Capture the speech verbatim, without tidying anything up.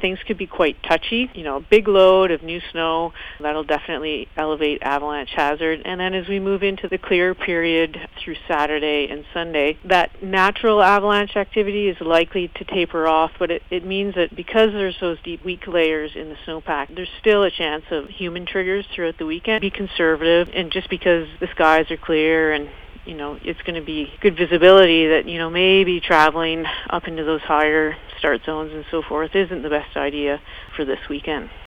things could be quite touchy. You know, a big load of new snow, that'll definitely elevate avalanche hazard. And then as we move into the clear period through Saturday and Sunday, that natural avalanche activity is likely to taper off, but it, it means that because there's those deep, weak layers in the snowpack, there's still a chance of human triggers throughout the weekend. Be conservative, and just because the skies are clear and you know, it's going to be good visibility, that, you know, maybe traveling up into those higher start zones and so forth isn't the best idea for this weekend.